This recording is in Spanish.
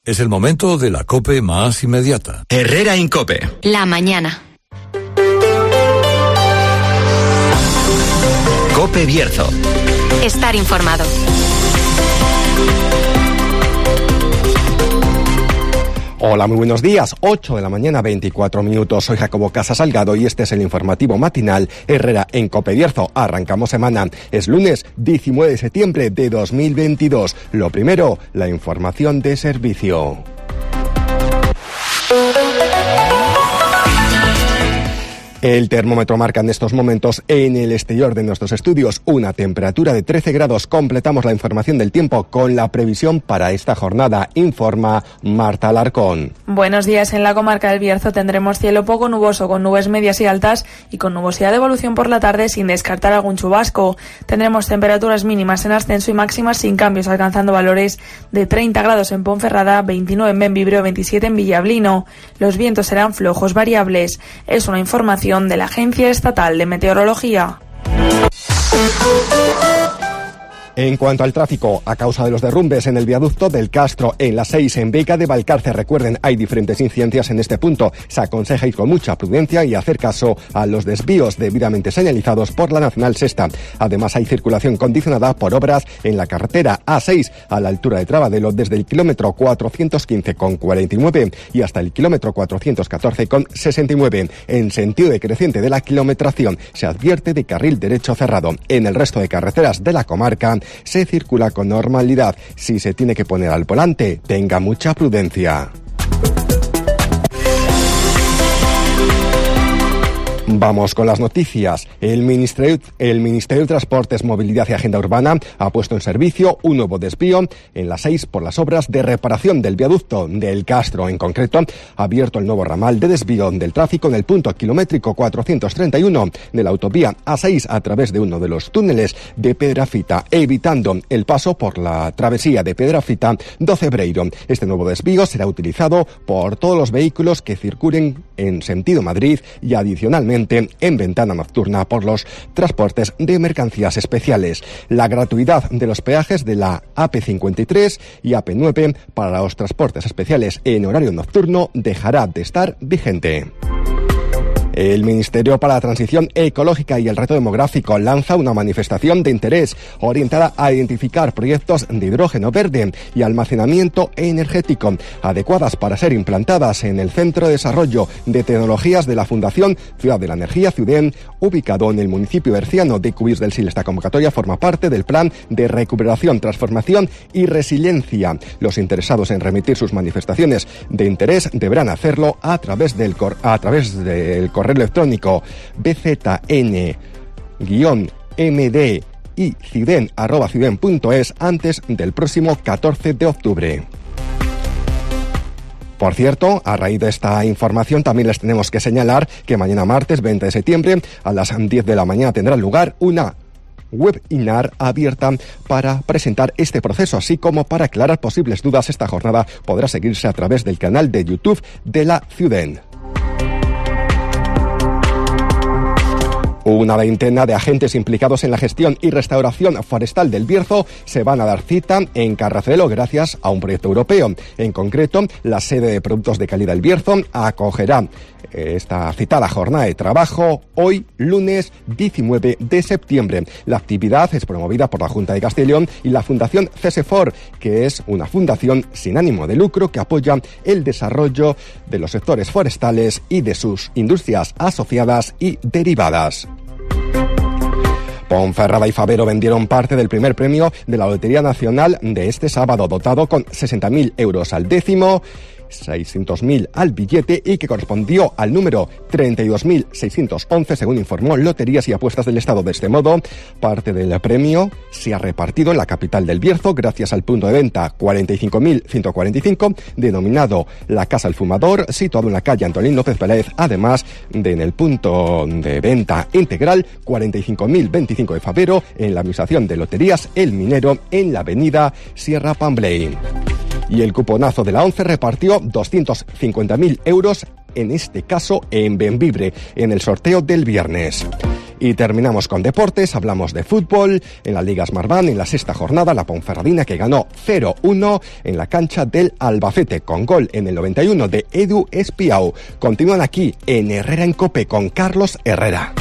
Es el momento de la COPE más inmediata. Herrera Incope. La mañana. COPE Bierzo. Estar informado. Hola, muy buenos días. 8 de la mañana, 24 minutos. Soy Jacobo Casas Salgado y este es el informativo matinal Herrera en COPE Bierzo. Arrancamos semana. Es lunes 19 de septiembre de 2022. Lo primero, la información de servicio. El termómetro marca en estos momentos en el exterior de nuestros estudios una temperatura de 13 grados. Completamos la información del tiempo con la previsión para esta jornada. Informa Marta Alarcón. Buenos días. En la comarca del Bierzo tendremos cielo poco nuboso con nubes medias y altas y con nubosidad de evolución por la tarde sin descartar algún chubasco. Tendremos temperaturas mínimas en ascenso y máximas sin cambios, alcanzando valores de 30 grados en Ponferrada, 29 en Bembibre, 27 en Villablino. Los vientos serán flojos variables. Es una información de la Agencia Estatal de Meteorología. En cuanto al tráfico, a causa de los derrumbes en el viaducto del Castro, en la 6 en Vega de Valcarce, recuerden, hay diferentes incidencias en este punto. Se aconseja ir con mucha prudencia y hacer caso a los desvíos debidamente señalizados por la Nacional Sexta. Además, hay circulación condicionada por obras en la carretera A6 a la altura de Trabadelo desde el kilómetro 415,49 y hasta el kilómetro 414,69. En sentido decreciente de la kilometración, se advierte de carril derecho cerrado. En el resto de carreteras de la comarca se circula con normalidad. Si se tiene que poner al volante, tenga mucha prudencia. Vamos con las noticias. El Ministerio de Transportes, Movilidad y Agenda Urbana ha puesto en servicio un nuevo desvío en la 6 por las obras de reparación del viaducto del Castro. En concreto, ha abierto el nuevo ramal de desvío del tráfico en el punto kilométrico 431 de la autovía A6 a través de uno de los túneles de Pedrafita, evitando el paso por la travesía de Pedrafita do Cebreiro. Este nuevo desvío será utilizado por todos los vehículos que circulen en sentido Madrid y adicionalmente en ventana nocturna por los transportes de mercancías especiales. La gratuidad de los peajes de la AP53 y AP9 para los transportes especiales en horario nocturno dejará de estar vigente. El Ministerio para la Transición Ecológica y el Reto Demográfico lanza una manifestación de interés orientada a identificar proyectos de hidrógeno verde y almacenamiento energético adecuadas para ser implantadas en el Centro de Desarrollo de Tecnologías de la Fundación Ciudad de la Energía, CIUDEN, ubicado en el municipio berciano de Cubís del Sil. Esta convocatoria forma parte del Plan de Recuperación, Transformación y Resiliencia. Los interesados en remitir sus manifestaciones de interés deberán hacerlo a través del correo electrónico bzn-md@ciuden.es antes del próximo 14 de octubre. Por cierto, a raíz de esta información también les tenemos que señalar que mañana martes 20 de septiembre a las 10 de la mañana tendrá lugar una webinar abierta para presentar este proceso, así como para aclarar posibles dudas. Esta jornada podrá seguirse a través del canal de YouTube de la CIUDEN. Una veintena de agentes implicados en la gestión y restauración forestal del Bierzo se van a dar cita en Carracelo gracias a un proyecto europeo. En concreto, la sede de Productos de Calidad del Bierzo acogerá esta citada jornada de trabajo hoy, lunes 19 de septiembre. La actividad es promovida por la Junta de Castellón y la Fundación CESEFOR, que es una fundación sin ánimo de lucro que apoya el desarrollo de los sectores forestales y de sus industrias asociadas y derivadas. Ponferrada y Fabero vendieron parte del primer premio de la Lotería Nacional de este sábado, dotado con 60.000 euros al décimo, 600.000 al billete y que correspondió al número 32.611, según informó Loterías y Apuestas del Estado. De este modo, parte del premio se ha repartido en la capital del Bierzo gracias al punto de venta 45.145, denominado La Casa El Fumador, situado en la calle Antolín López Vélez, además de en el punto de venta integral 45.025 de Fabero, en la administración de Loterías El Minero, en la avenida Sierra Pambley. Y el cuponazo de la ONCE repartió 250.000 euros, en este caso en Bembibre, en el sorteo del viernes. Y terminamos con deportes, hablamos de fútbol. En la Liga Smartbank, en la sexta jornada, la Ponferradina que ganó 0-1 en la cancha del Albacete, con gol en el 91 de Edu Espiau. Continúan aquí en Herrera en Cope con Carlos Herrera.